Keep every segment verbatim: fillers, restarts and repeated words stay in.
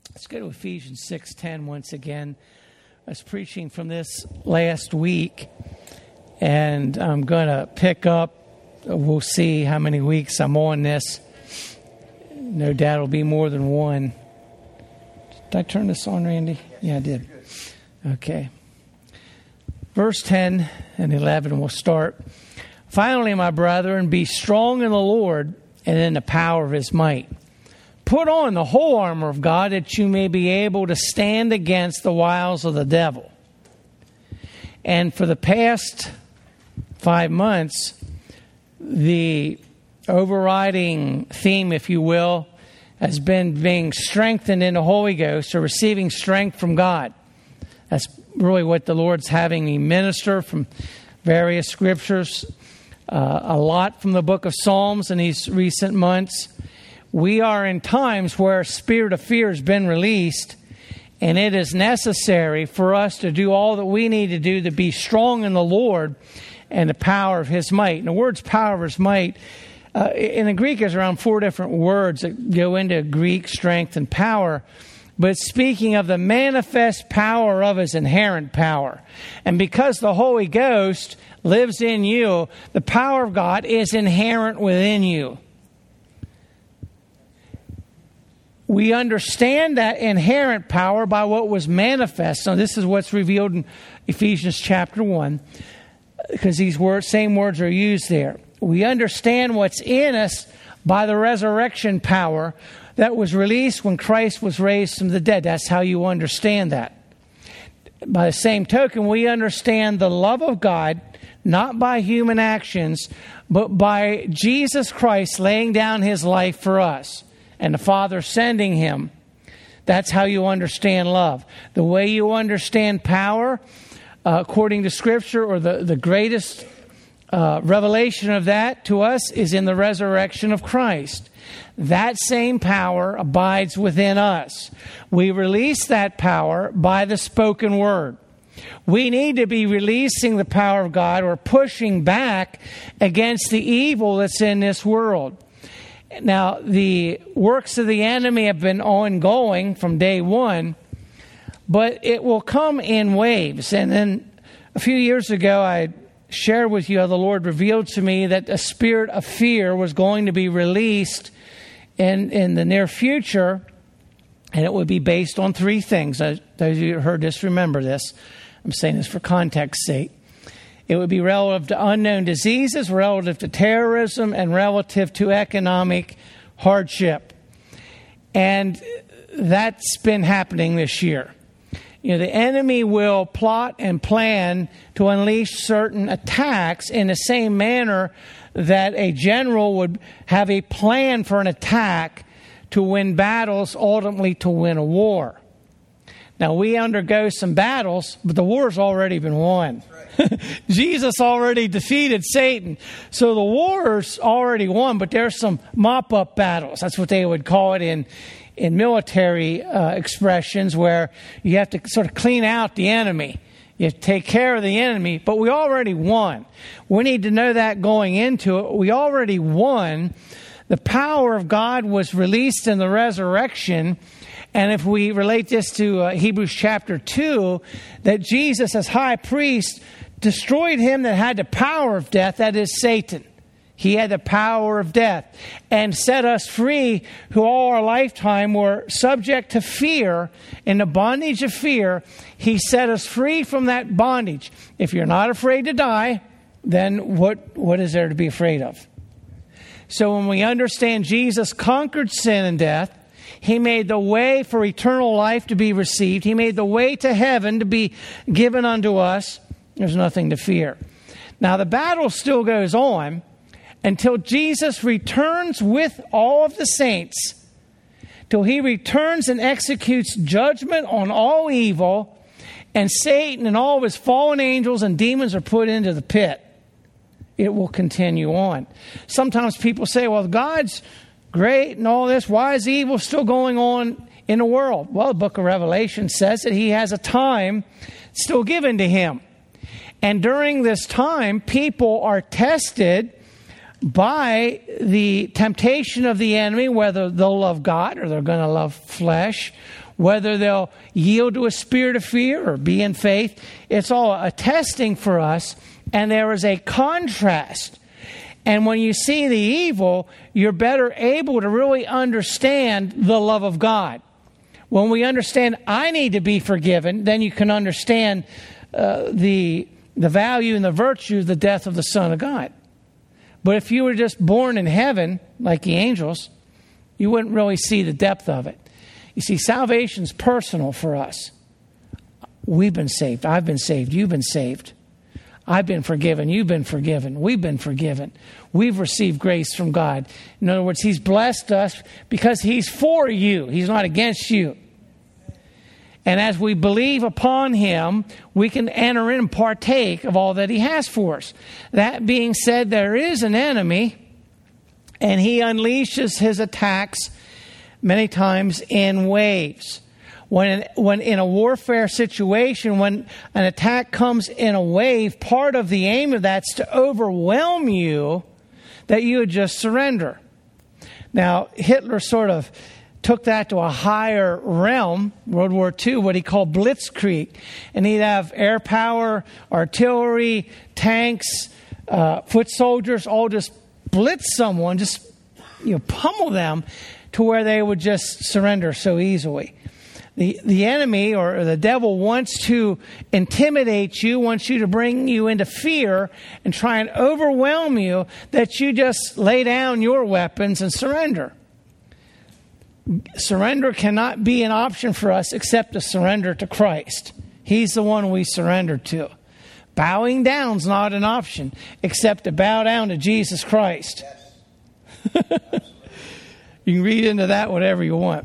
Let's go to Ephesians six ten once again. I was preaching from this last week, and I'm going to pick up. We'll see how many weeks I'm on this. No doubt it'll be more than one. Did I turn this on, Randy? Yeah, I did. Okay. Verse ten and eleven, we'll start. Finally, my brethren, be strong in the Lord and in the power of his might. Put on the whole armor of God that you may be able to stand against the wiles of the devil. And for the past five months, the overriding theme, if you will, has been being strengthened in the Holy Ghost or receiving strength from God. That's really what the Lord's having me minister from various scriptures, uh, a lot from the book of Psalms in these recent months. We are in times where a spirit of fear has been released, and it is necessary for us to do all that we need to do to be strong in the Lord and the power of his might. And the words power of his might, uh, in the Greek, is around four different words that go into Greek strength and power. But speaking of the manifest power of his inherent power. And because the Holy Ghost lives in you, the power of God is inherent within you. We understand that inherent power by what was manifest. So this is what's revealed in Ephesians chapter one, because these words, same words are used there. We understand what's in us by the resurrection power that was released when Christ was raised from the dead. That's how you understand that. By the same token, we understand the love of God, not by human actions, but by Jesus Christ laying down his life for us and the Father sending him. That's how you understand love. The way you understand power, uh, according to Scripture, or the, the greatest uh, revelation of that to us is in the resurrection of Christ. That same power abides within us. We release that power by the spoken word. We need to be releasing the power of God or pushing back against the evil that's in this world. Now, the works of the enemy have been ongoing from day one, but it will come in waves. And then a few years ago, I shared with you how the Lord revealed to me that a spirit of fear was going to be released in, in the near future, and it would be based on three things. Those of you who heard this, remember this. I'm saying this for context's sake. It would be relative to unknown diseases, relative to terrorism, and relative to economic hardship. And that's been happening this year. You know, the enemy will plot and plan to unleash certain attacks in the same manner that a general would have a plan for an attack to win battles, ultimately to win a war. Now, we undergo some battles, but the war's already been won. Right. Jesus already defeated Satan. So the war's already won, but there's some mop-up battles. That's what they would call it in, in military uh, expressions, where you have to sort of clean out the enemy. You have to take care of the enemy, but we already won. We need to know that going into it. We already won. The power of God was released in the resurrection. And if we relate this to uh, Hebrews chapter two, that Jesus as high priest destroyed him that had the power of death, that is Satan. He had the power of death, and set us free who all our lifetime were subject to fear, in the bondage of fear. He set us free from that bondage. If you're not afraid to die, then what, what is there to be afraid of? So when we understand Jesus conquered sin and death, he made the way for eternal life to be received. He made the way to heaven to be given unto us. There's nothing to fear. Now, the battle still goes on until Jesus returns with all of the saints, till he returns and executes judgment on all evil, and Satan and all of his fallen angels and demons are put into the pit. It will continue on. Sometimes people say, well, God's great and all this. Why is evil still going on in the world? Well, the book of Revelation says that he has a time still given to him. And during this time, people are tested by the temptation of the enemy, whether they'll love God or they're going to love flesh, whether they'll yield to a spirit of fear or be in faith. It's all a testing for us, and there is a contrast. And when you see the evil, you're better able to really understand the love of God. When we understand I need to be forgiven, then you can understand uh, the, the value and the virtue of the death of the Son of God. But if you were just born in heaven, like the angels, you wouldn't really see the depth of it. You see, salvation's personal for us. We've been saved. I've been saved. You've been saved. I've been forgiven. You've been forgiven. We've been forgiven. We've received grace from God. In other words, He's blessed us because He's for you. He's not against you. And as we believe upon Him, we can enter in and partake of all that He has for us. That being said, there is an enemy, and he unleashes his attacks many times in waves. When, when in a warfare situation, when an attack comes in a wave, part of the aim of that's to overwhelm you, that you would just surrender. Now, Hitler sort of took that to a higher realm, World War Two, what he called blitzkrieg. And he'd have air power, artillery, tanks, uh, foot soldiers, all just blitz someone, just you know, pummel them to where they would just surrender so easily. The, the enemy or the devil wants to intimidate you, wants you to bring you into fear and try and overwhelm you that you just lay down your weapons and surrender. Surrender cannot be an option for us except to surrender to Christ. He's the one we surrender to. Bowing down is not an option except to bow down to Jesus Christ. Yes. You can read into that whatever you want.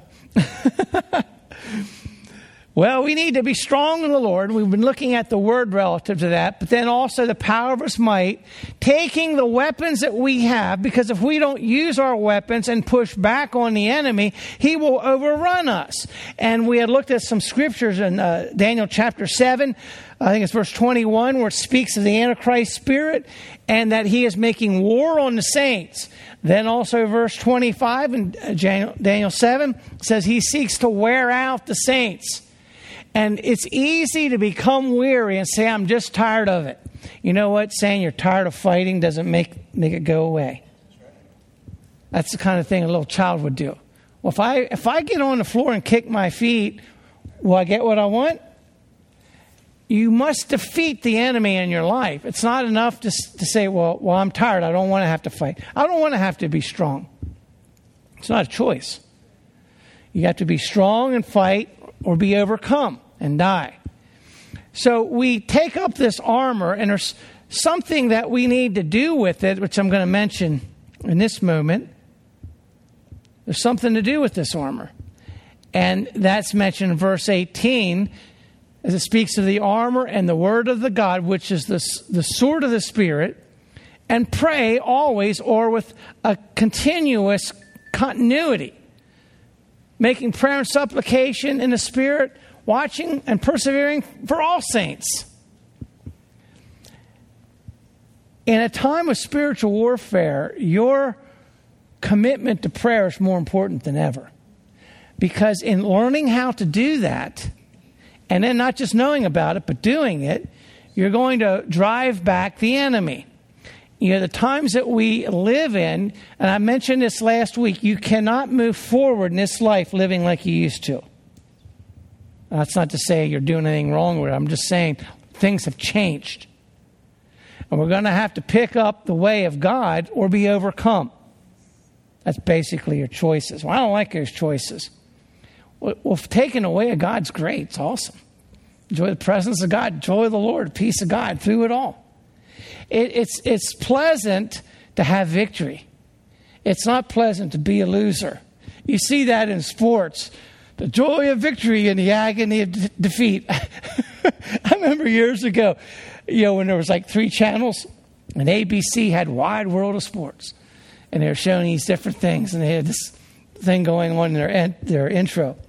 Well, we need to be strong in the Lord. We've been looking at the word relative to that, but then also the power of His might, taking the weapons that we have, because if we don't use our weapons and push back on the enemy, he will overrun us. And we had looked at some scriptures in uh, Daniel chapter seven, I think it's verse twenty-one, where it speaks of the Antichrist spirit and that he is making war on the saints. Then also verse twenty-five in Daniel seven says he seeks to wear out the saints. And it's easy to become weary and say, I'm just tired of it. You know what? Saying you're tired of fighting doesn't make, make it go away. That's the kind of thing a little child would do. Well, if I if I get on the floor and kick my feet, will I get what I want? You must defeat the enemy in your life. It's not enough to, to say, well, well, I'm tired. I don't want to have to fight. I don't want to have to be strong. It's not a choice. You have to be strong and fight or be overcome and die. So we take up this armor, and there's something that we need to do with it, which I'm going to mention in this moment. There's something to do with this armor. And that's mentioned in verse eighteen, as it speaks of the armor and the word of the God, which is the, the sword of the Spirit, and pray always or with a continuous continuity, making prayer and supplication in the Spirit, watching and persevering for all saints. In a time of spiritual warfare, your commitment to prayer is more important than ever. Because in learning how to do that, and then not just knowing about it, but doing it, you're going to drive back the enemy. You know, the times that we live in, and I mentioned this last week, you cannot move forward in this life living like you used to. That's not to say you're doing anything wrong with it. I'm just saying things have changed. And we're going to have to pick up the way of God or be overcome. That's basically your choices. Well, I don't like those choices. Well, well taking away of God's great. It's awesome. Enjoy the presence of God. Joy of the Lord. Peace of God through it all. It, it's, it's pleasant to have victory. It's not pleasant to be a loser. You see that in sports. The joy of victory and the agony of de- defeat. I remember years ago, you know, when there was like three channels, and A B C had Wide World of Sports, and they were showing these different things, and they had this thing going on in their en- their intro.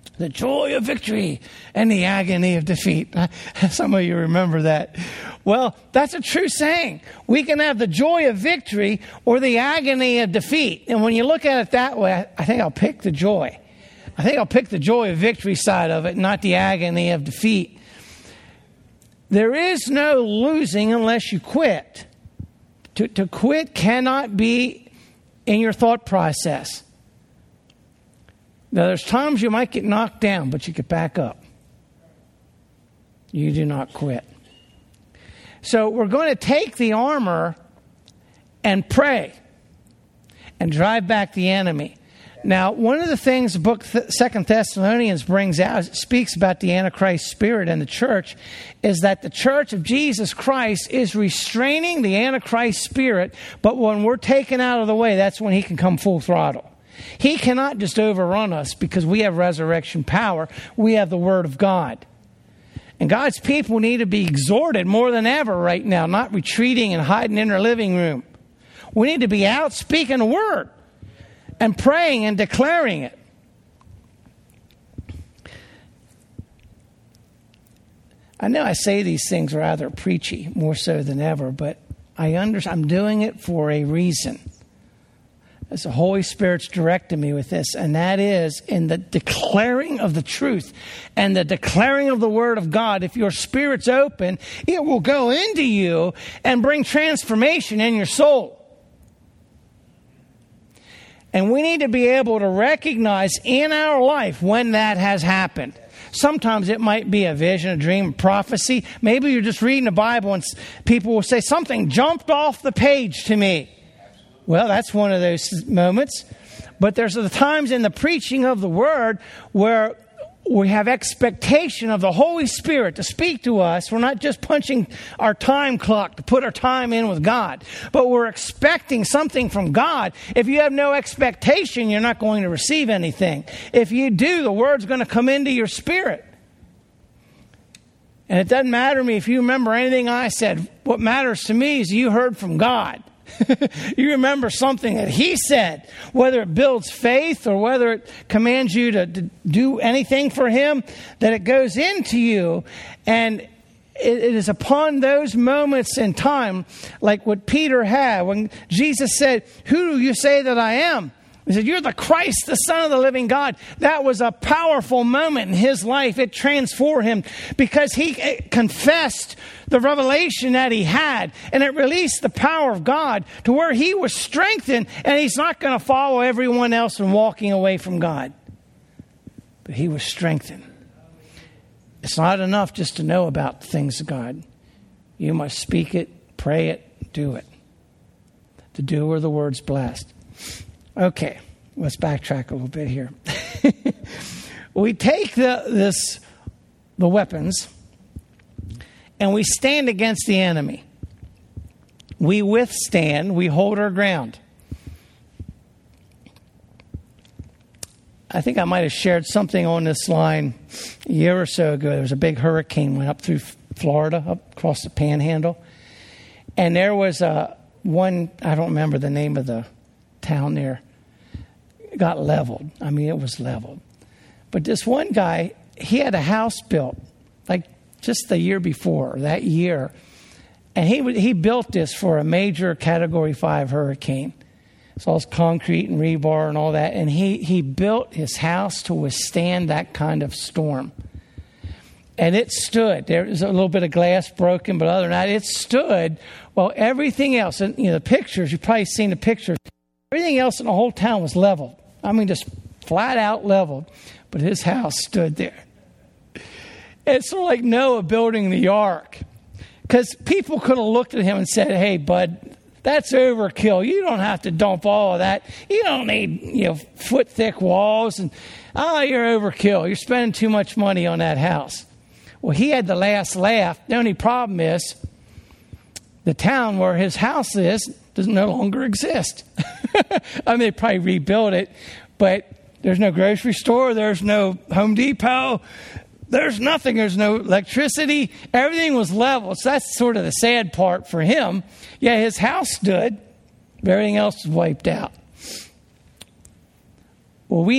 The joy of victory and the agony of defeat. Some of you remember that. Well, that's a true saying. We can have the joy of victory or the agony of defeat. And when you look at it that way, I think I'll pick the joy. I think I'll pick the joy of victory side of it, not the agony of defeat. There is no losing unless you quit. To, to quit cannot be in your thought process. Now, there's times you might get knocked down, but you get back up. You do not quit. So we're going to take the armor and pray and drive back the enemy. Now, one of the things the book Second Thessalonians brings out, speaks about the Antichrist spirit in the church, is that the church of Jesus Christ is restraining the Antichrist spirit, but when we're taken out of the way, that's when he can come full throttle. He cannot just overrun us because we have resurrection power. We have the Word of God. And God's people need to be exhorted more than ever right now, not retreating and hiding in their living room. We need to be out speaking the Word and praying and declaring it. I know I say these things rather preachy, more so than ever, but I understand I'm doing it for a reason. As the Holy Spirit's directed me with this, and that is in the declaring of the truth and the declaring of the Word of God. If your spirit's open, it will go into you and bring transformation in your soul. And we need to be able to recognize in our life when that has happened. Sometimes it might be a vision, a dream, a prophecy. Maybe you're just reading the Bible and people will say, something jumped off the page to me. Well, that's one of those moments. But there's the times in the preaching of the Word where we have expectation of the Holy Spirit to speak to us. We're not just punching our time clock to put our time in with God, but we're expecting something from God. If you have no expectation, you're not going to receive anything. If you do, the Word's going to come into your spirit. And it doesn't matter to me if you remember anything I said. What matters to me is you heard from God. You remember something that He said, whether it builds faith or whether it commands you to, to do anything for Him, that it goes into you. And it, it is upon those moments in time, like what Peter had, when Jesus said, "Who do you say that I am?" He said, "You're the Christ, the Son of the living God." That was a powerful moment in his life. It transformed him because he confessed the revelation that he had, and it released the power of God to where he was strengthened, and he's not going to follow everyone else and walking away from God. But he was strengthened. It's not enough just to know about the things of God. You must speak it, pray it, do it. The doer of the word's blessed. Okay, let's backtrack a little bit here. We take the this the weapons and we stand against the enemy. We withstand, we hold our ground. I think I might have shared something on this line a year or so ago. There was a big hurricane went up through Florida, up across the Panhandle. And there was a one, I don't remember the name of the town there, got leveled. I mean, it was leveled. But this one guy, he had a house built, like just the year before, that year. And he he built this for a major Category five hurricane. It's all concrete and rebar and all that. And he, he built his house to withstand that kind of storm. And it stood. There was a little bit of glass broken, but other than that, it stood. Well, everything else, and you know, the pictures, you've probably seen the pictures. Everything else in the whole town was leveled. I mean, just flat out leveled. But his house stood there. It's sort of like Noah building the ark. Because people could have looked at him and said, "Hey, bud, that's overkill. You don't have to dump all of that. You don't need, you know, foot thick walls. And oh, you're overkill. You're spending too much money on that house." Well, he had the last laugh. The only problem is the town where his house is does no longer exist. I mean, they probably rebuilt it, but there's no grocery store. There's no Home Depot. There's nothing. There's no electricity. Everything was leveled. So that's sort of the sad part for him. Yeah, his house stood, but everything else was wiped out. Well, we need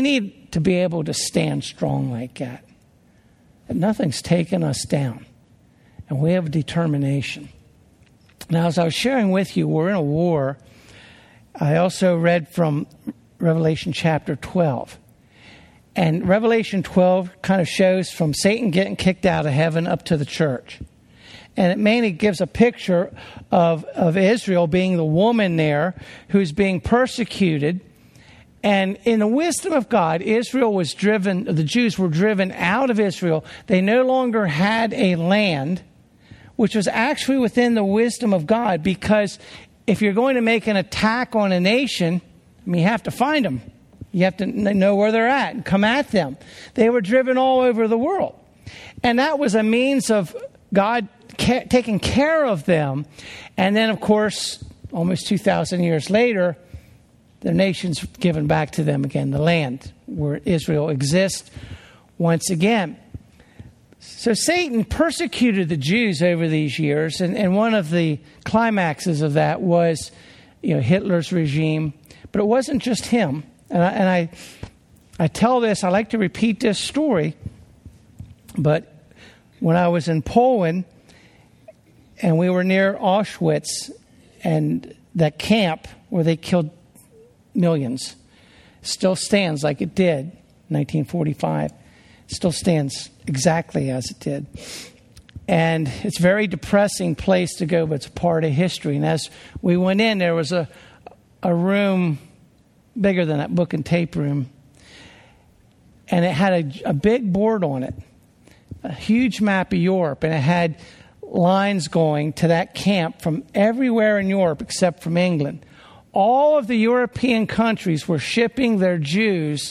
to be able to stand strong like that. And nothing's taken us down. And we have determination. Now, as I was sharing with you, we're in a war. I also read from Revelation chapter twelve. And Revelation twelve kind of shows from Satan getting kicked out of heaven up to the church. And it mainly gives a picture of, of Israel being the woman there who's being persecuted. And in the wisdom of God, Israel was driven, the Jews were driven out of Israel. They no longer had a land, which was actually within the wisdom of God, because if you're going to make an attack on a nation, I mean, you have to find them. You have to know where they're at and come at them. They were driven all over the world. And that was a means of God ca- taking care of them. And then, of course, almost two thousand years later, the nation's given back to them again, the land where Israel exists once again. So Satan persecuted the Jews over these years, and, and one of the climaxes of that was, you know, Hitler's regime. But it wasn't just him. And I, and I, I tell this, I like to repeat this story, but when I was in Poland, and we were near Auschwitz, and that camp where they killed millions still stands like it did in nineteen forty-five. Still stands exactly as it did. And it's a very depressing place to go, but it's a part of history. And as we went in, there was a a room bigger than that book and tape room. And it had a, a big board on it, a huge map of Europe. And it had lines going to that camp from everywhere in Europe except from England. All of the European countries were shipping their Jews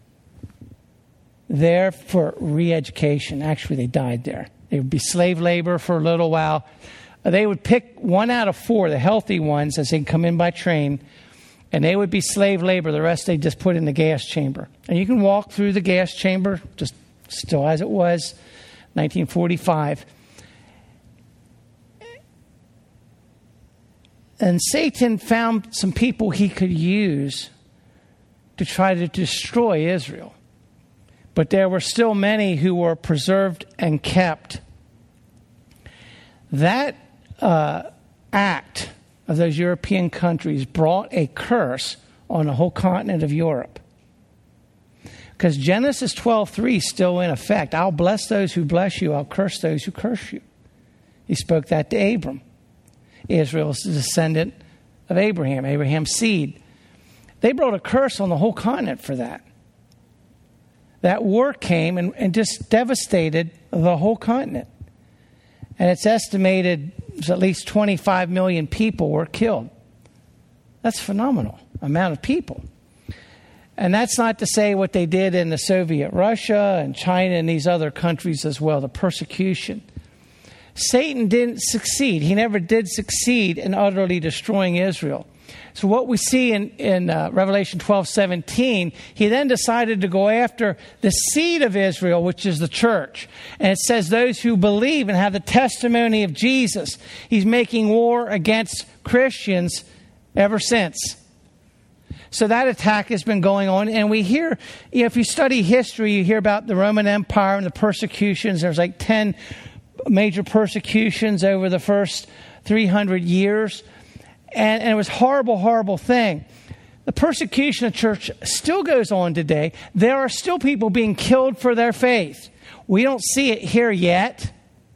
there for re-education. Actually, they died there. They would be slave labor for a little while. They would pick one out of four, the healthy ones, as they'd come in by train, and they would be slave labor. The rest they'd just put in the gas chamber. And you can walk through the gas chamber, just still as it was, nineteen forty-five. And Satan found some people he could use to try to destroy Israel. But there were still many who were preserved and kept. That uh, act of those European countries brought a curse on the whole continent of Europe. Because Genesis twelve three is still in effect. I'll bless those who bless you. I'll curse those who curse you. He spoke that to Abram. Israel is the descendant of Abraham, Abraham's seed. They brought a curse on the whole continent for that. That war came and, and just devastated the whole continent. And it's estimated at least twenty-five million people were killed. That's a phenomenal amount of people. And that's not to say what they did in the Soviet Russia and China and these other countries as well, the persecution. Satan didn't succeed. He never did succeed in utterly destroying Israel. So what we see in, in uh, Revelation twelve seventeen, he then decided to go after the seed of Israel, which is the church. And it says those who believe and have the testimony of Jesus. He's making war against Christians ever since. So that attack has been going on. And we hear, you know, if you study history, you hear about the Roman Empire and the persecutions. There's like ten major persecutions over the first three hundred years. And, and it was a horrible, horrible thing. The persecution of church still goes on today. There are still people being killed for their faith. We don't see it here yet.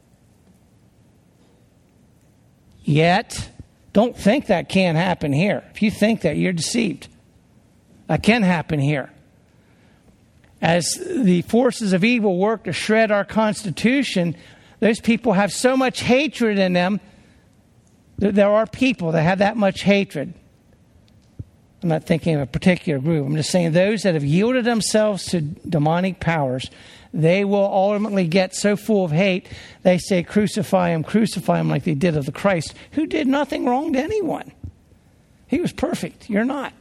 Yet. Don't think that can't happen here. If you think that, you're deceived. That can happen here. As the forces of evil work to shred our Constitution, those people have so much hatred in them. There are people that have that much hatred. I'm not thinking of a particular group. I'm just saying those that have yielded themselves to demonic powers, they will ultimately get so full of hate, they say, crucify him, crucify him, like they did of the Christ, who did nothing wrong to anyone. He was perfect. You're not.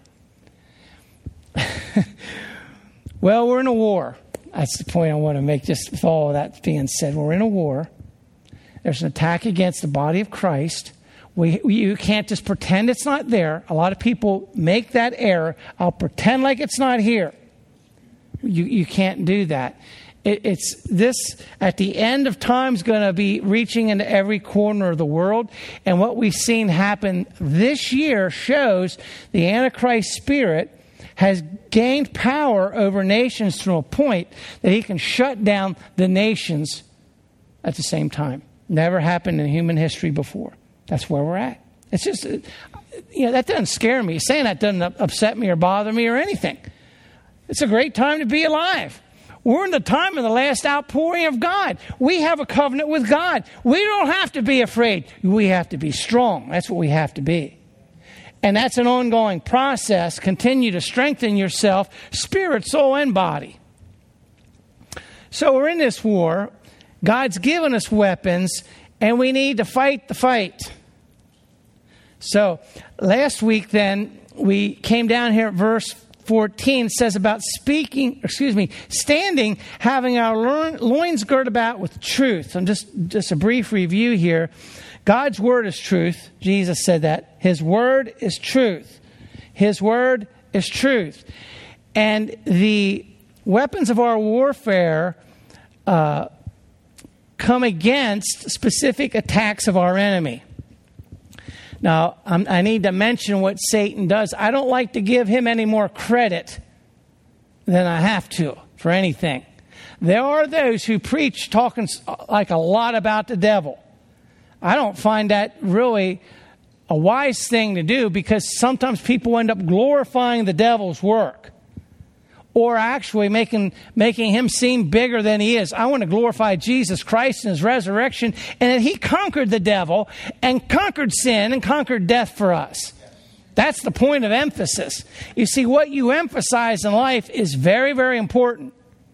Well, we're in a war. That's the point I want to make, just with all of that being said. We're in a war. There's an attack against the body of Christ. We, we, you can't just pretend it's not there. A lot of people make that error. I'll pretend like it's not here. You, you can't do that. It, it's this, at the end of time, is going to be reaching into every corner of the world. And what we've seen happen this year shows the Antichrist spirit has gained power over nations to a point that he can shut down the nations at the same time. Never happened in human history before. That's where we're at. It's just, you know, that doesn't scare me. Saying that doesn't upset me or bother me or anything. It's a great time to be alive. We're in the time of the last outpouring of God. We have a covenant with God. We don't have to be afraid. We have to be strong. That's what we have to be. And that's an ongoing process. Continue to strengthen yourself, spirit, soul, and body. So we're in this war. God's given us weapons, and we need to fight the fight. So last week then, we came down here at verse fourteen. It says about speaking, excuse me, standing, having our loins girt about with truth. And just, just a brief review here. God's word is truth. Jesus said that. His word is truth. His word is truth. And the weapons of our warfare uh, come against specific attacks of our enemy. Now, I'm, I need to mention what Satan does. I don't like to give him any more credit than I have to for anything. There are those who preach talking like a lot about the devil. I don't find that really a wise thing to do, because sometimes people end up glorifying the devil's work or actually making making him seem bigger than he is. I want to glorify Jesus Christ and his resurrection, and that he conquered the devil and conquered sin and conquered death for us. That's the point of emphasis. You see, what you emphasize in life is very, very important.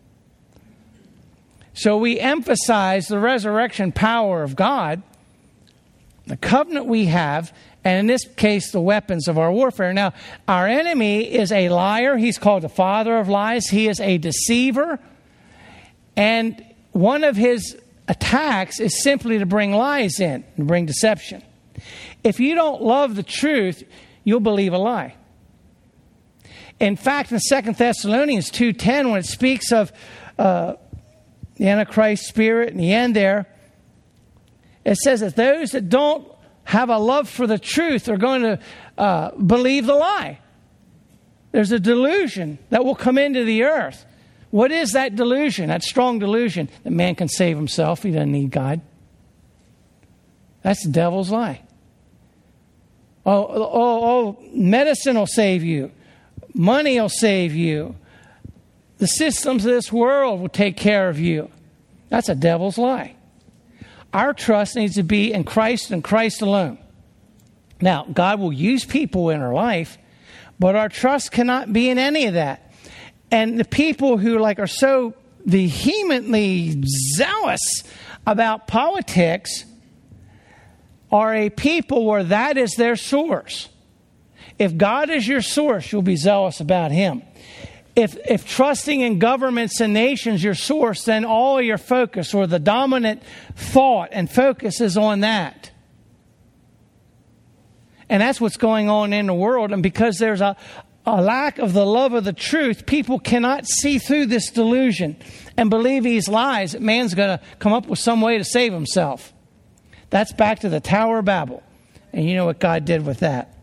So we emphasize the resurrection power of God, the covenant we have, and in this case, the weapons of our warfare. Now, our enemy is a liar. He's called the father of lies. He is a deceiver. And one of his attacks is simply to bring lies in, to bring deception. If you don't love the truth, you'll believe a lie. In fact, in Second Thessalonians two ten, when it speaks of uh, the Antichrist spirit in the end there, it says that those that don't have a love for the truth are going to uh, believe the lie. There's a delusion that will come into the earth. What is that delusion? That strong delusion that man can save himself. He doesn't need God. That's the devil's lie. Oh, oh, oh, medicine will save you. Money will save you. The systems of this world will take care of you. That's a devil's lie. Our trust needs to be in Christ and Christ alone. Now, God will use people in our life, but our trust cannot be in any of that. And the people who like are so vehemently zealous about politics are a people where that is their source. If God is your source, you'll be zealous about him. If if trusting in governments and nations your source, then all your focus or the dominant thought and focus is on that. And that's what's going on in the world. And because there's a, a lack of the love of the truth, people cannot see through this delusion and believe these lies that man's going to come up with some way to save himself. That's back to the Tower of Babel. And you know what God did with that.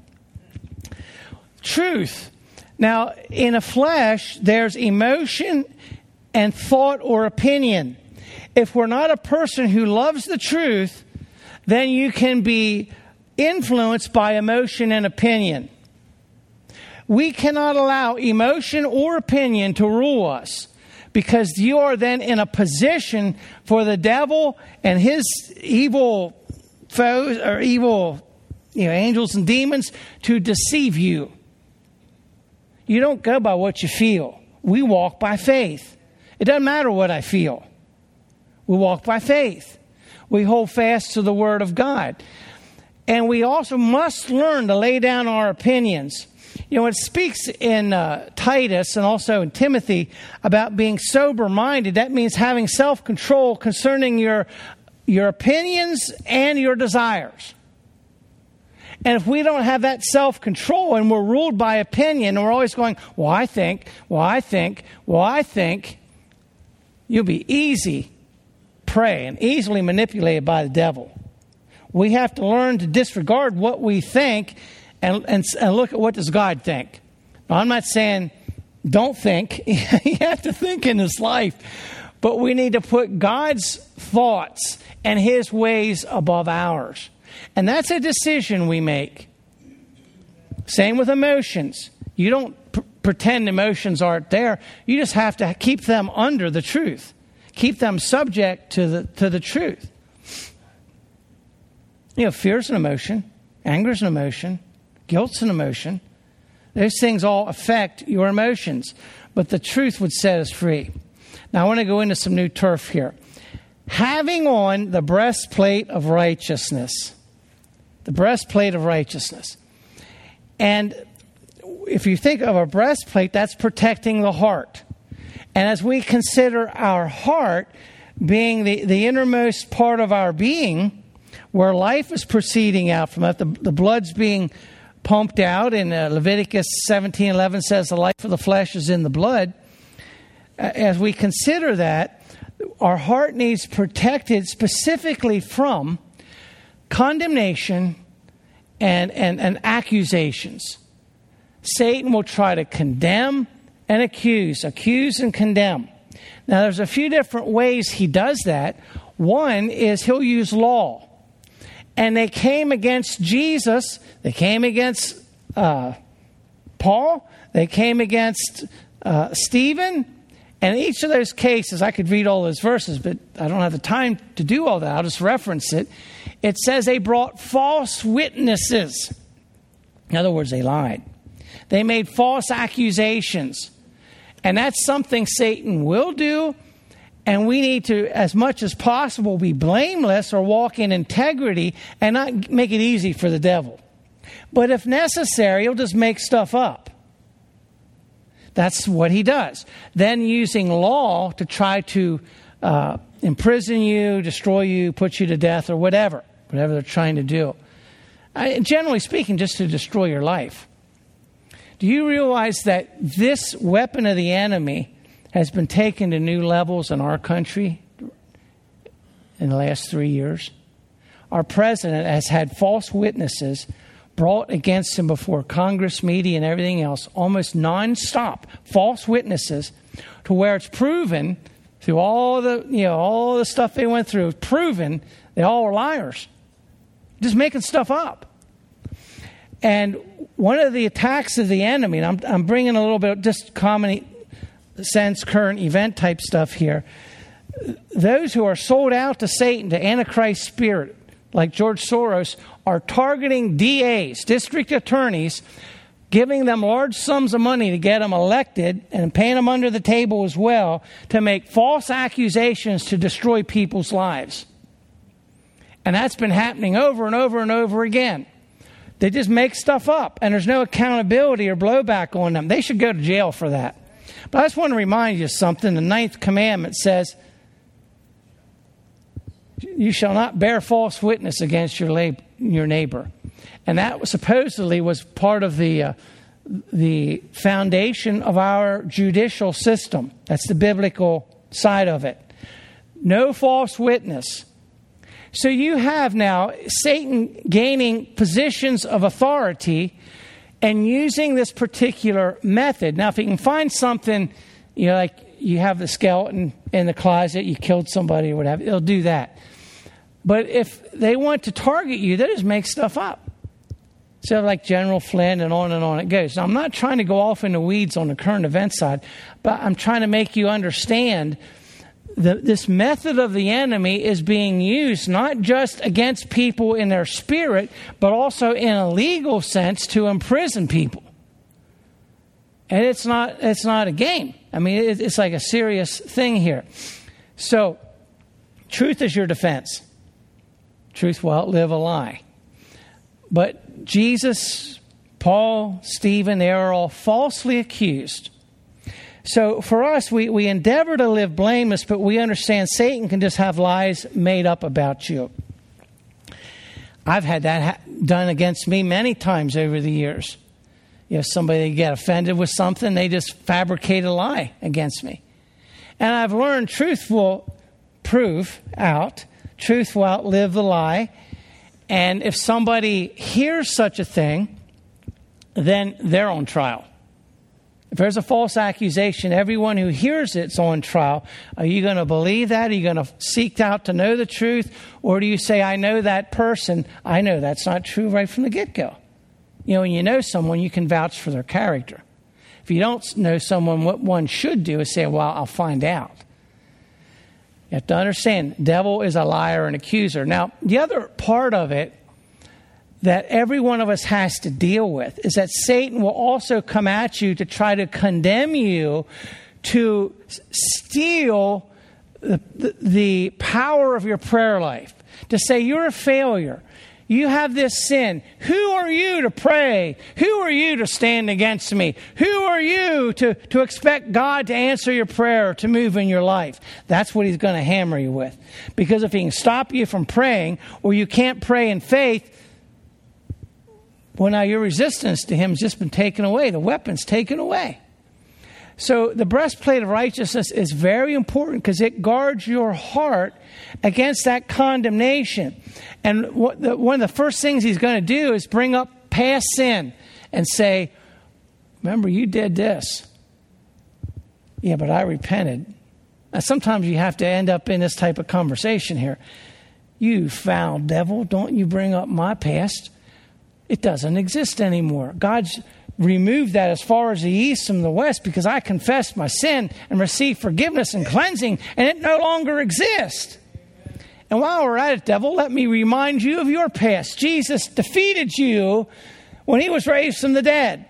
Truth. Now, in a flesh, there's emotion and thought or opinion. If we're not a person who loves the truth, then you can be influenced by emotion and opinion. We cannot allow emotion or opinion to rule us, because you are then in a position for the devil and his evil foes or evil, you know, angels and demons to deceive you. You don't go by what you feel. We walk by faith. It doesn't matter what I feel. We walk by faith. We hold fast to the Word of God. And we also must learn to lay down our opinions. You know, it speaks in uh, Titus and also in Timothy about being sober-minded. That means having self-control concerning your, your opinions and your desires. And if we don't have that self-control and we're ruled by opinion and we're always going, well, I think, well, I think, well, I think, you'll be easy prey and easily manipulated by the devil. We have to learn to disregard what we think and, and, and look at what does God think. Now, I'm not saying don't think. You have to think in this life. But we need to put God's thoughts and His ways above ours. And that's a decision we make. Same with emotions. You don't p- pretend emotions aren't there. You just have to keep them under the truth. Keep them subject to the to the truth. You know, fear's an emotion. Anger's an emotion. Guilt's an emotion. Those things all affect your emotions. But the truth would set us free. Now, I want to go into some new turf here. Having on the breastplate of righteousness. The breastplate of righteousness. And if you think of a breastplate, that's protecting the heart. And as we consider our heart being the, the innermost part of our being, where life is proceeding out from it, the, the blood's being pumped out, and uh, Leviticus seventeen eleven says the life of the flesh is in the blood. As we consider that, our heart needs protected specifically from condemnation and, and, and accusations. Satan will try to condemn and accuse, accuse and condemn. Now, there's a few different ways he does that. One is he'll use law. And they came against Jesus. They came against uh, Paul. They came against uh, Stephen. And in each of those cases, I could read all those verses, but I don't have the time to do all that. I'll just reference it. It says they brought false witnesses. In other words, they lied. They made false accusations. And that's something Satan will do. And we need to, as much as possible, be blameless or walk in integrity and not make it easy for the devil. But if necessary, he'll just make stuff up. That's what he does. Then using law to try to uh, imprison you, destroy you, put you to death, or whatever. Whatever they're trying to do. I, generally speaking, just to destroy your life. Do you realize that this weapon of the enemy has been taken to new levels in our country in the last three years? Our president has had false witnesses brought against him before Congress, media, and everything else, almost nonstop, false witnesses, to where it's proven through all the, you know, all the stuff they went through, proven they all were liars, just making stuff up. And one of the attacks of the enemy, and I'm, I'm bringing a little bit just common sense, current event type stuff here. Those who are sold out to Satan, to Antichrist spirit, like George Soros, are targeting D As, district attorneys, giving them large sums of money to get them elected and paying them under the table as well to make false accusations to destroy people's lives. And that's been happening over and over and over again. They just make stuff up, and there's no accountability or blowback on them. They should go to jail for that. But I just want to remind you of something. The ninth commandment says, you shall not bear false witness against your lab- your neighbor. And that was supposedly was part of the uh, the foundation of our judicial system. That's the biblical side of it. No false witness. So you have now Satan gaining positions of authority and using this particular method. Now, if he can find something, you know, like you have the skeleton in the closet, you killed somebody or whatever, he'll do that. But if they want to target you, they just make stuff up. So like General Flynn and on and on it goes. Now, I'm not trying to go off in the weeds on the current event side, but I'm trying to make you understand that this method of the enemy is being used not just against people in their spirit, but also in a legal sense to imprison people. And it's not it's not a game. I mean, it's like a serious thing here. So, truth is your defense. Truth will outlive a lie. But Jesus, Paul, Stephen, they are all falsely accused. So for us, we, we endeavor to live blameless, but we understand Satan can just have lies made up about you. I've had that ha- done against me many times over the years. You know, somebody get offended with something, they just fabricate a lie against me. And I've learned truth will prove out. Truth will outlive the lie. And if somebody hears such a thing, then they're on trial. If there's a false accusation, everyone who hears it's on trial. Are you going to believe that? Are you going to seek out to know the truth? Or do you say, I know that person. I know that's not true right from the get-go. You know, when you know someone, you can vouch for their character. If you don't know someone, what one should do is say, well, I'll find out. You have to understand, the devil is a liar and accuser. Now, the other part of it that every one of us has to deal with is that Satan will also come at you to try to condemn you, to steal the, the, the power of your prayer life, to say you're a failure. You have this sin. Who are you to pray? Who are you to stand against me? Who are you to, to expect God to answer your prayer, to move in your life? That's what he's going to hammer you with. Because if he can stop you from praying, or you can't pray in faith, well, now your resistance to him has just been taken away. The weapon's taken away. So the breastplate of righteousness is very important because it guards your heart against that condemnation. And what the, one of the first things he's going to do is bring up past sin and say, remember, you did this. Yeah, but I repented. Now, sometimes you have to end up in this type of conversation here. You foul devil, don't you bring up my past. It doesn't exist anymore. God's removed that as far as the east from the west because I confessed my sin and received forgiveness and cleansing, and it no longer exists. And while we're at it, devil, let me remind you of your past. Jesus defeated you when he was raised from the dead.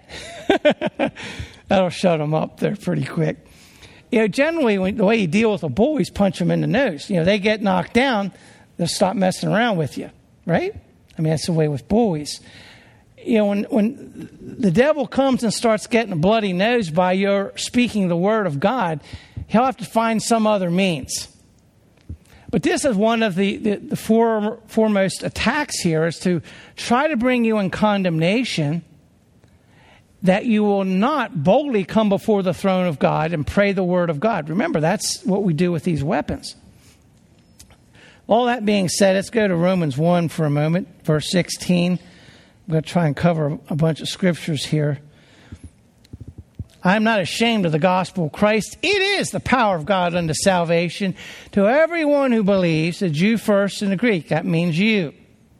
That'll shut him up there pretty quick. You know, generally, when, the way you deal with a bull is punch them in the nose. You know, they get knocked down, they'll stop messing around with you, right? I mean, that's the way with bullies. You know, when, when the devil comes and starts getting a bloody nose by your speaking the word of God, he'll have to find some other means. But this is one of the, the, the four, foremost attacks here, is to try to bring you in condemnation, that you will not boldly come before the throne of God and pray the word of God. Remember, that's what we do with these weapons. All that being said, let's go to Romans one for a moment, verse sixteen. I'm going to try and cover a bunch of scriptures here. I am not ashamed of the gospel of Christ. It is the power of God unto salvation to everyone who believes, the Jew first and the Greek. That means you.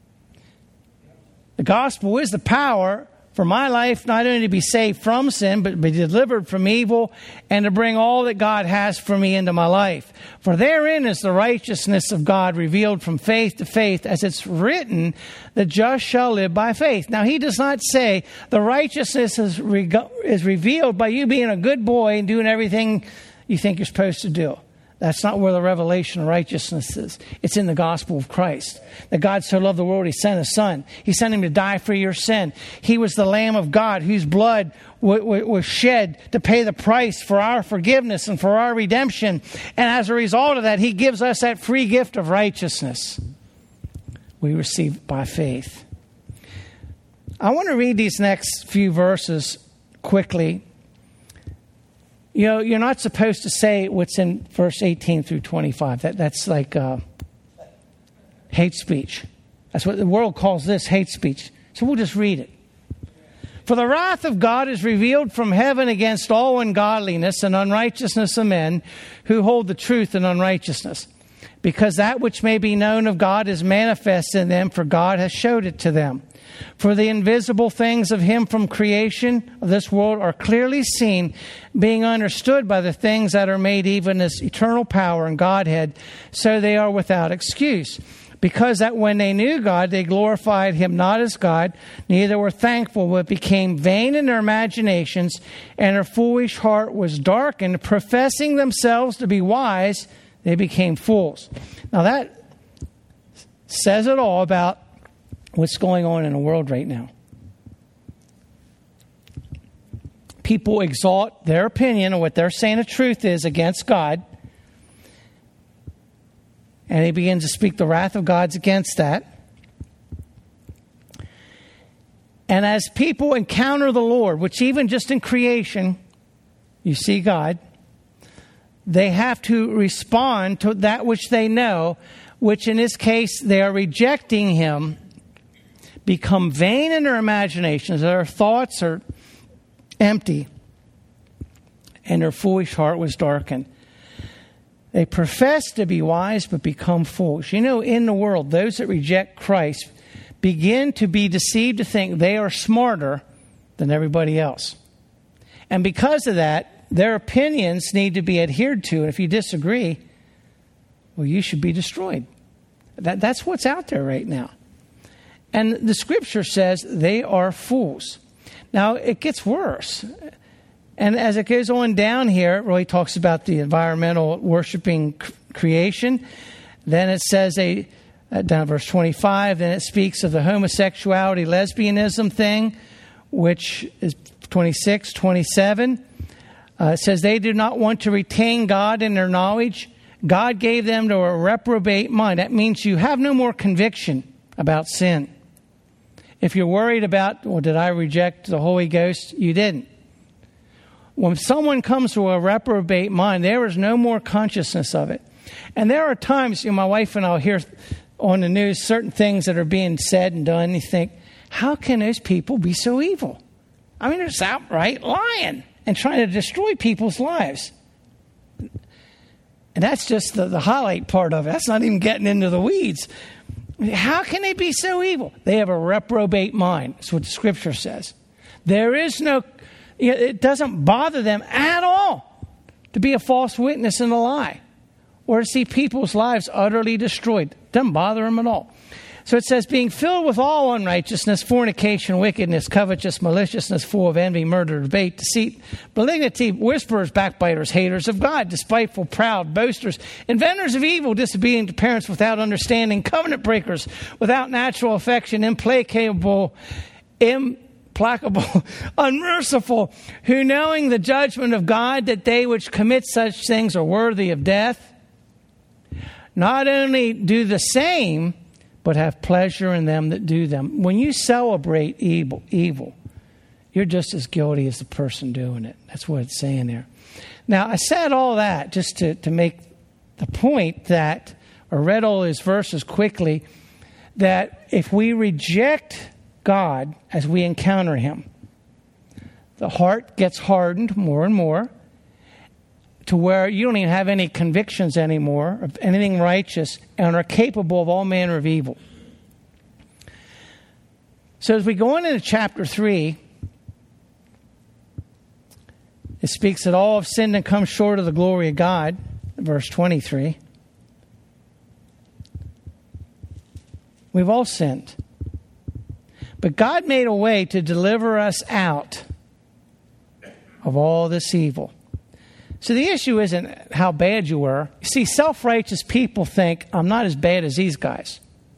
The gospel is the power for my life, not only to be saved from sin, but to be delivered from evil, and to bring all that God has for me into my life. For therein is the righteousness of God revealed from faith to faith, as it's written, the just shall live by faith. Now, he does not say the righteousness is, re- is revealed by you being a good boy and doing everything you think you're supposed to do. That's not where the revelation of righteousness is. It's in the gospel of Christ. That God so loved the world, he sent his son. He sent him to die for your sin. He was the Lamb of God whose blood w- w- was shed to pay the price for our forgiveness and for our redemption. And as a result of that, he gives us that free gift of righteousness we receive by faith. I want to read these next few verses quickly. You know, you're not supposed to say what's in verse eighteen through twenty-five. That, that's like uh, hate speech. That's what the world calls this, hate speech. So we'll just read it. For the wrath of God is revealed from heaven against all ungodliness and unrighteousness of men who hold the truth in unrighteousness. Because that which may be known of God is manifest in them, for God has showed it to them. For the invisible things of him from creation of this world are clearly seen, being understood by the things that are made, even as eternal power and Godhead, so they are without excuse. Because that when they knew God, they glorified him not as God, neither were thankful, but became vain in their imaginations, and their foolish heart was darkened. Professing themselves to be wise, they became fools. Now that says it all about what's going on in the world right now. People exalt their opinion of what they're saying the truth is against God. And they begin to speak the wrath of God's against that. And as people encounter the Lord, which even just in creation, you see God, they have to respond to that which they know, which in this case, they are rejecting him, become vain in their imaginations. Their thoughts are empty, and their foolish heart was darkened. They profess to be wise, but become foolish. You know, in the world, those that reject Christ begin to be deceived to think they are smarter than everybody else. And because of that, their opinions need to be adhered to. And if you disagree, well, you should be destroyed. That, that's what's out there right now. And the scripture says they are fools. Now, it gets worse. And as it goes on down here, it really talks about the environmental worshiping creation. Then it says, a uh, down verse twenty-five, then it speaks of the homosexuality, lesbianism thing, which is twenty-six, twenty-seven. Uh, it says they do not want to retain God in their knowledge. God gave them to a reprobate mind. That means you have no more conviction about sin. If you're worried about, well, did I reject the Holy Ghost? You didn't. When someone comes to a reprobate mind, there is no more consciousness of it. And there are times, you know, my wife and I will hear on the news certain things that are being said and done, and you think, how can those people be so evil? I mean, they're just outright lying and trying to destroy people's lives. And that's just the, the highlight part of it. That's not even getting into the weeds. How can they be so evil? They have a reprobate mind. That's what the scripture says. There is no, it doesn't bother them at all to be a false witness and a lie, or to see people's lives utterly destroyed. It doesn't bother them at all. So it says, being filled with all unrighteousness, fornication, wickedness, covetousness, maliciousness, full of envy, murder, debate, deceit, malignity, whisperers, backbiters, haters of God, despiteful, proud, boasters, inventors of evil, disobedient to parents, without understanding, covenant breakers, without natural affection, implacable, implacable, unmerciful, who knowing the judgment of God, that they which commit such things are worthy of death, not only do the same, but have pleasure in them that do them. When you celebrate evil, evil, you're just as guilty as the person doing it. That's what it's saying there. Now, I said all that just to, to make the point that, or read all these verses quickly, that if we reject God as we encounter him, the heart gets hardened more and more to where you don't even have any convictions anymore of anything righteous and are capable of all manner of evil. So as we go on into chapter three, it speaks that all have sinned and come short of the glory of God, verse twenty-three. We've all sinned. But God made a way to deliver us out of all this evil. So the issue isn't how bad you were. You see, self-righteous people think, I'm not as bad as these guys.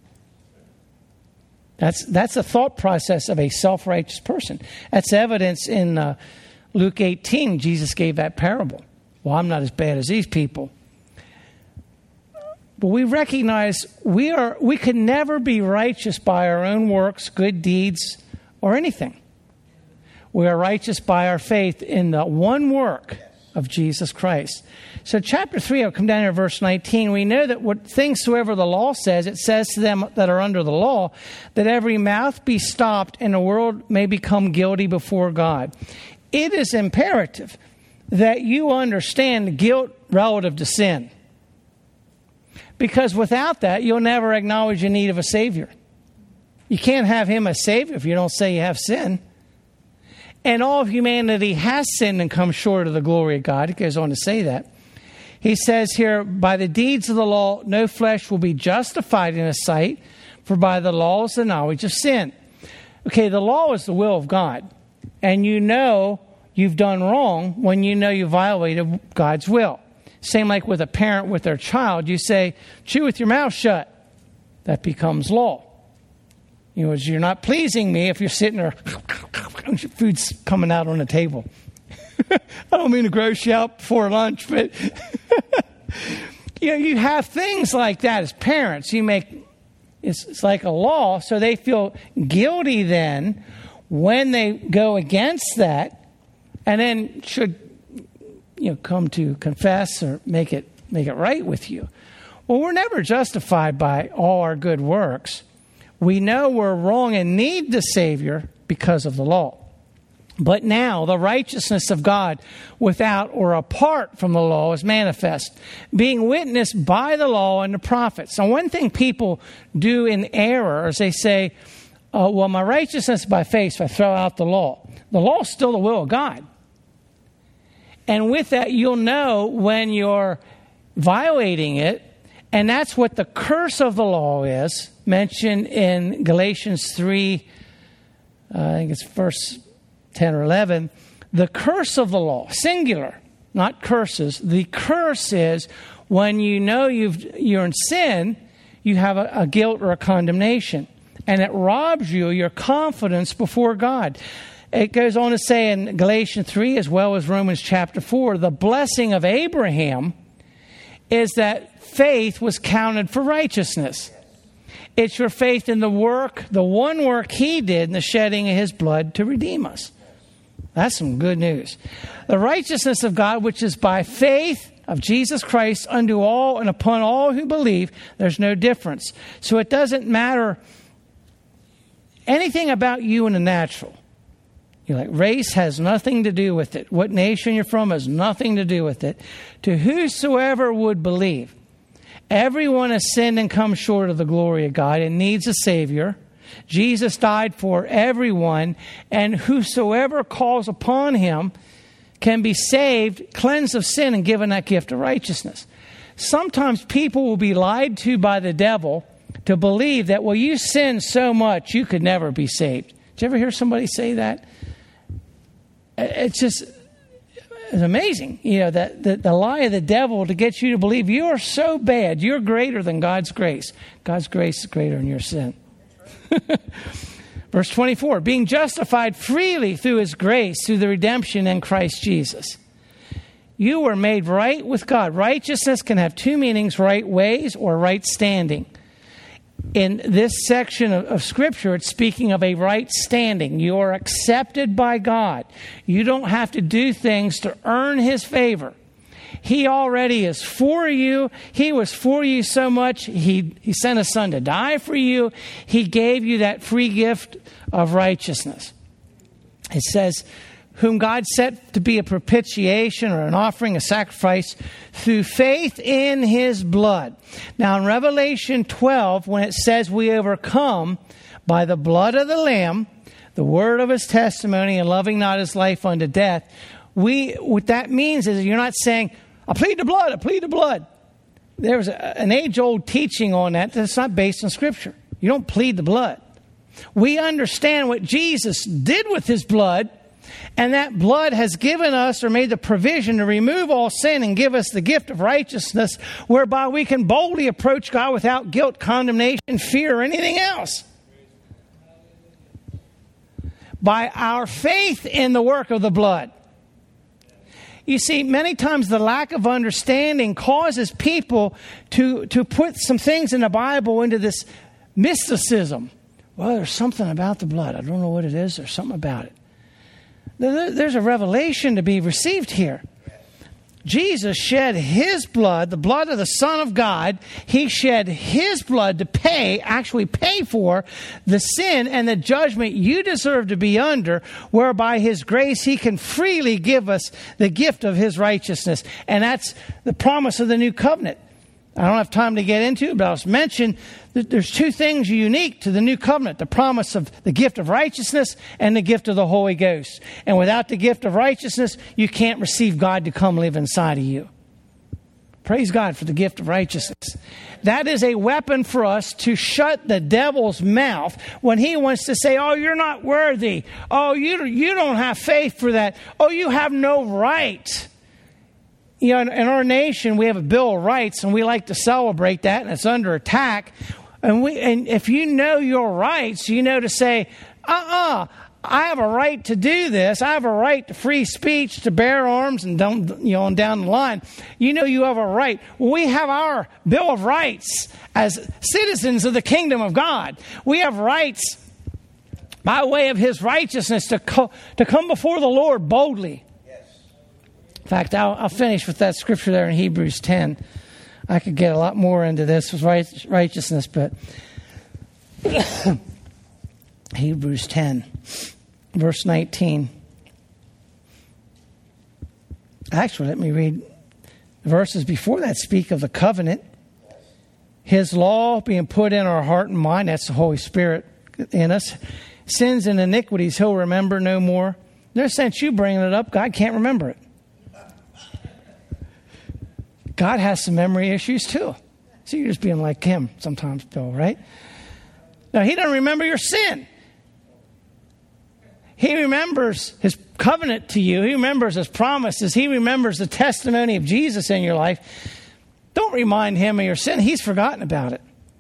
That's that's the thought process of a self-righteous person. That's evidence in uh, Luke eighteen. Jesus gave that parable. Well, I'm not as bad as these people. But we recognize we are we can never be righteous by our own works, good deeds, or anything. We are righteous by our faith in the one work of Jesus Christ. So chapter three, I'll come down here to verse nineteen. We know that what things soever the law says, it says to them that are under the law, that every mouth be stopped and the world may become guilty before God. It is imperative that you understand guilt relative to sin. Because without that, you'll never acknowledge the need of a Savior. You can't have him as Savior if you don't say you have sin. And all of humanity has sinned and come short of the glory of God. It goes on to say that. He says here, by the deeds of the law, no flesh will be justified in his sight, for by the law is the knowledge of sin. Okay, the law is the will of God. And you know you've done wrong when you know you violated God's will. Same like with a parent with their child. You say, chew with your mouth shut. That becomes law. You know, you're not pleasing me if you're sitting there, food's coming out on the table. I don't mean to gross you out before lunch, but you know, you have things like that as parents. You make it's, it's like a law, so they feel guilty then when they go against that and then should, you know, come to confess or make it make it right with you. Well, we're never justified by all our good works. We know we're wrong and need the Savior because of the law. But now the righteousness of God without or apart from the law is manifest, being witnessed by the law and the prophets. Now, one thing people do in error is they say, oh, well, my righteousness is by faith, so I throw out the law. The law is still the will of God. And with that, you'll know when you're violating it. And that's what the curse of the law is, mentioned in Galatians three, uh, I think it's verse ten or eleven. The curse of the law, singular, not curses. The curse is when you know you've, you're in sin, you have a, a guilt or a condemnation. And it robs you of your confidence before God. It goes on to say in Galatians three, as well as Romans chapter four, the blessing of Abraham is that faith was counted for righteousness. It's your faith in the work, the one work he did in the shedding of his blood to redeem us. That's some good news. The righteousness of God, which is by faith of Jesus Christ unto all and upon all who believe, there's no difference. So it doesn't matter anything about you in the natural. You're like, race has nothing to do with it. What nation you're from has nothing to do with it. To whosoever would believe. Everyone has sinned and come short of the glory of God and needs a Savior. Jesus died for everyone, and whosoever calls upon him can be saved, cleansed of sin, and given that gift of righteousness. Sometimes people will be lied to by the devil to believe that, well, you sin so much, you could never be saved. Did you ever hear somebody say that? It's just it's amazing, you know, that the, the lie of the devil to get you to believe you are so bad, you're greater than God's grace. God's grace is greater than your sin. Verse twenty-four, being justified freely through his grace, through the redemption in Christ Jesus. You were made right with God. Righteousness can have two meanings, right ways or right standing. In this section of, of Scripture, it's speaking of a right standing. You are accepted by God. You don't have to do things to earn his favor. He already is for you. He was for you so much, he, he sent his son to die for you. He gave you that free gift of righteousness. It says, whom God set to be a propitiation or an offering, a sacrifice, through faith in his blood. Now in Revelation twelve, when it says we overcome by the blood of the Lamb, the word of his testimony, and loving not his life unto death, we what that means is you're not saying, I plead the blood, I plead the blood. There's a, an age-old teaching on that that's not based on Scripture. You don't plead the blood. We understand what Jesus did with his blood, and that blood has given us or made the provision to remove all sin and give us the gift of righteousness, whereby we can boldly approach God without guilt, condemnation, fear, or anything else. By our faith in the work of the blood. You see, many times the lack of understanding causes people to, to put some things in the Bible into this mysticism. Well, there's something about the blood. I don't know what it is. There's something about it. There's a revelation to be received here. Jesus shed his blood, the blood of the Son of God. He shed his blood to pay, actually pay for the sin and the judgment you deserve to be under, whereby his grace, he can freely give us the gift of his righteousness. And that's the promise of the new covenant. I don't have time to get into it, but I'll just mention that there's two things unique to the new covenant. The promise of the gift of righteousness and the gift of the Holy Ghost. And without the gift of righteousness, you can't receive God to come live inside of you. Praise God for the gift of righteousness. That is a weapon for us to shut the devil's mouth when he wants to say, oh, you're not worthy. Oh, you, you don't have faith for that. Oh, you have no right. You know, in, in our nation, we have a Bill of Rights, and we like to celebrate that, and it's under attack. And we, and if you know your rights, you know to say, uh-uh, I have a right to do this. I have a right to free speech, to bear arms, and don't, you know, and down the line. You know you have a right. We have our Bill of Rights as citizens of the kingdom of God. We have rights by way of his righteousness to, co- to come before the Lord boldly. Yes. In fact, I'll, I'll finish with that scripture there in Hebrews ten. I could get a lot more into this with right, righteousness, but Hebrews ten, verse nineteen. Actually, let me read the verses before that speak of the covenant. His law being put in our heart and mind, that's the Holy Spirit in us. Sins and iniquities he'll remember no more. No sense you bringing it up. God can't remember it. God has some memory issues too. So you're just being like him sometimes, Bill, right? Now, he doesn't remember your sin. He remembers his covenant to you. He remembers his promises. He remembers the testimony of Jesus in your life. Don't remind him of your sin. He's forgotten about it.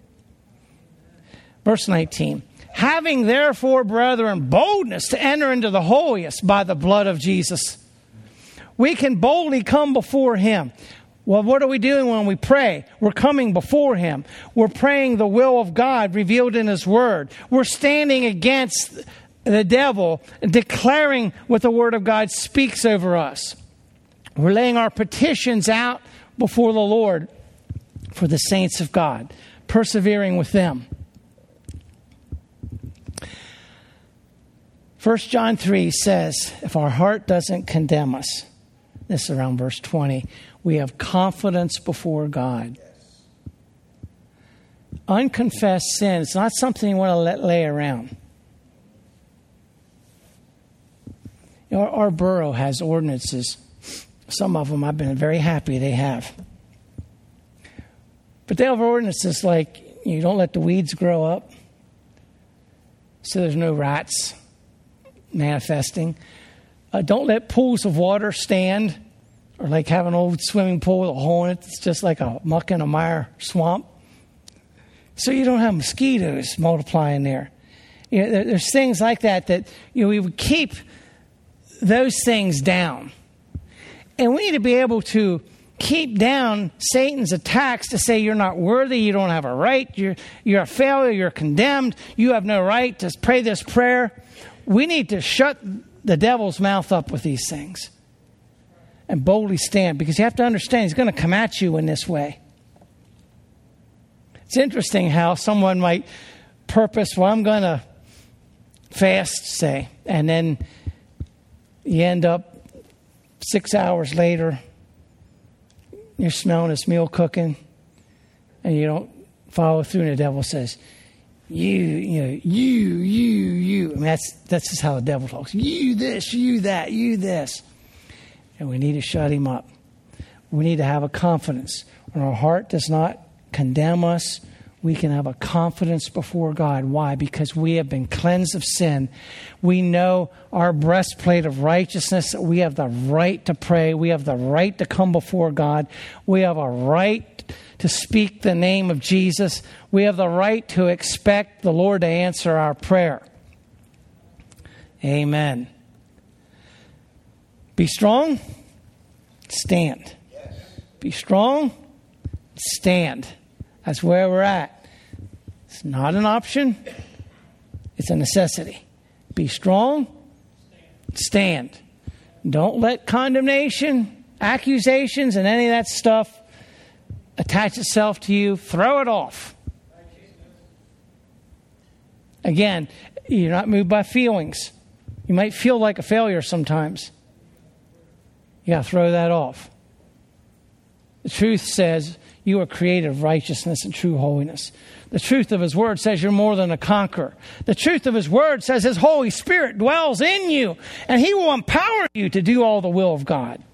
Verse nineteen. Having therefore, brethren, boldness to enter into the holiest by the blood of Jesus. We can boldly come before him. Well, what are we doing when we pray? We're coming before him. We're praying the will of God revealed in his word. We're standing against the devil and declaring what the word of God speaks over us. We're laying our petitions out before the Lord for the saints of God, persevering with them. First John three says, if our heart doesn't condemn us, this is around verse twenty, we have confidence before God. Unconfessed sin is not something you want to let lay around. You know, our, our borough has ordinances. Some of them I've been very happy they have. But they have ordinances like you don't let the weeds grow up, so there's no rats manifesting. Uh, don't let pools of water stand, or like have an old swimming pool with a hole in it. It's just like a muck and a mire swamp. So you don't have mosquitoes multiplying there. You know, there, there's things like that that you know we would keep those things down. And we need to be able to keep down Satan's attacks to say you're not worthy, you don't have a right, you're, you're a failure, you're condemned, you have no right to pray this prayer. We need to shut the devil's mouth up with these things and boldly stand, because you have to understand he's going to come at you in this way. It's interesting how someone might purpose, well, I'm going to fast, say, and then you end up six hours later, you're smelling this meal cooking, and you don't follow through, and the devil says, you, you know, you, you, you. I mean, that's, that's just how the devil talks. You this, you that, you this. And we need to shut him up. We need to have a confidence. When our heart does not condemn us, we can have a confidence before God. Why? Because we have been cleansed of sin. We know our breastplate of righteousness. We have the right to pray. We have the right to come before God. We have a right to speak the name of Jesus. We have the right to expect the Lord to answer our prayer. Amen. Be strong, stand. Be strong, stand. That's where we're at. It's not an option. It's a necessity. Be strong. Stand. Don't let condemnation, accusations, and any of that stuff attach itself to you. Throw it off. Again, you're not moved by feelings. You might feel like a failure sometimes. You got to throw that off. The truth says you are created of righteousness and true holiness. The truth of his word says you're more than a conqueror. The truth of his word says his Holy Spirit dwells in you, and he will empower you to do all the will of God.